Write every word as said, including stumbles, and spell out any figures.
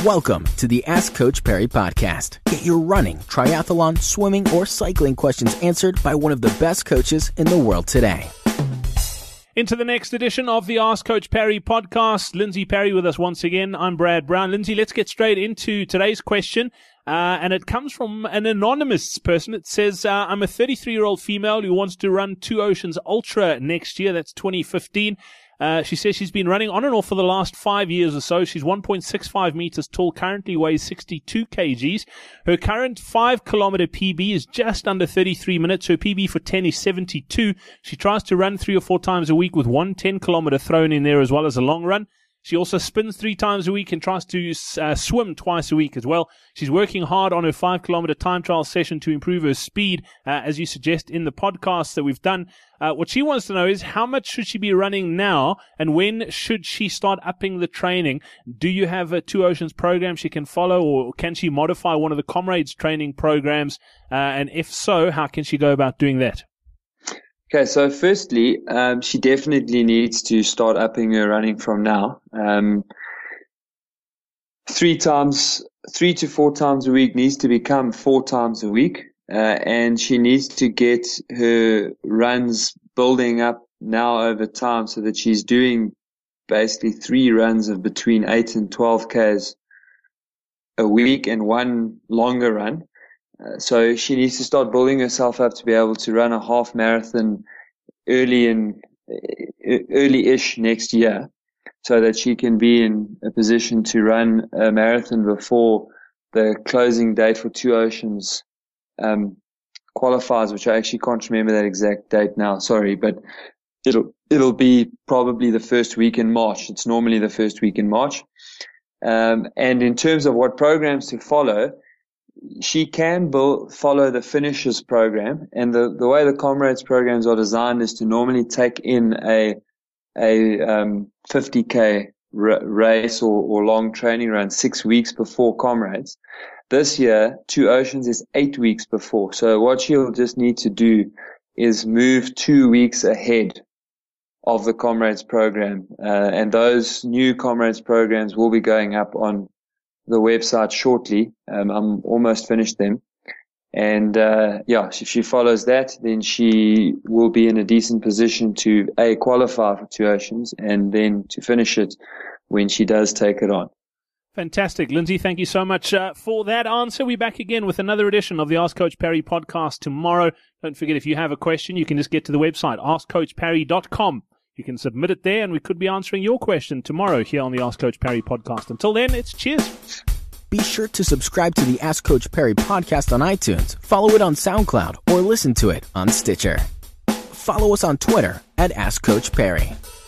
Welcome to the Ask Coach Perry podcast. Get your running, triathlon, swimming, or cycling questions answered by one of the best coaches in the world today. Into the next edition of the Ask Coach Perry podcast. Lindsay Perry with us once again. I'm Brad Brown. Lindsay, let's get straight into today's question. Uh, and it comes from an anonymous person. It says, uh, I'm a thirty-three-year-old female who wants to run Two Oceans Ultra next year. That's twenty fifteen. Uh, she says she's been running on and off for the last five years or so. She's one point six five meters tall, currently weighs sixty-two kilograms. Her current five kilometer P B is just under thirty-three minutes. Her P B for ten is seventy-two. She tries to run three or four times a week with one ten kilometer thrown in there as well as a long run. She also spins three times a week and tries to uh, swim twice a week as well. She's working hard on her five kilometer time trial session to improve her speed, uh, as you suggest in the podcasts that we've done. Uh, what she wants to know is how much should she be running now and when should she start upping the training? Do you have a Two Oceans program she can follow, or can she modify one of the Comrades training programs? Uh, and if so, how can she go about doing that? Okay, so firstly, um, she definitely needs to start upping her running from now. Um, three times, three to four times a week needs to become four times a week, uh, and she needs to get her runs building up now over time so that she's doing basically three runs of between eight and twelve Ks a week and one longer run. Uh, so she needs to start building herself up to be able to run a half marathon early in early-ish next year, so that she can be in a position to run a marathon before the closing date for Two Oceans um, qualifies, which I actually can't remember that exact date now. Sorry, but it'll it'll be probably the first week in March. It's normally the first week in March. Um, and in terms of what programs to follow, she can build, follow the finishers program, and the, the way the Comrades programs are designed is to normally take in a a um, fifty K r- race or, or long training run six weeks before Comrades. This year, Two Oceans is eight weeks before. So what she'll just need to do is move two weeks ahead of the Comrades program, uh, and those new Comrades programs will be going up on the website shortly. Um, I'm almost finished them. And, uh, yeah, if she follows that, then she will be in a decent position to A, qualify for Two Oceans, and then to finish it when she does take it on. Fantastic. Lindsay, thank you so much uh, for that answer. We're back again with another edition of the Ask Coach Perry podcast tomorrow. Don't forget, if you have a question, you can just get to the website, ask coach perry dot com. You can submit it there, and we could be answering your question tomorrow here on the Ask Coach Perry podcast. Until then, it's cheers. Be sure to subscribe to the Ask Coach Perry podcast on iTunes, follow it on SoundCloud, or listen to it on Stitcher. Follow us on Twitter at Ask Coach Perry.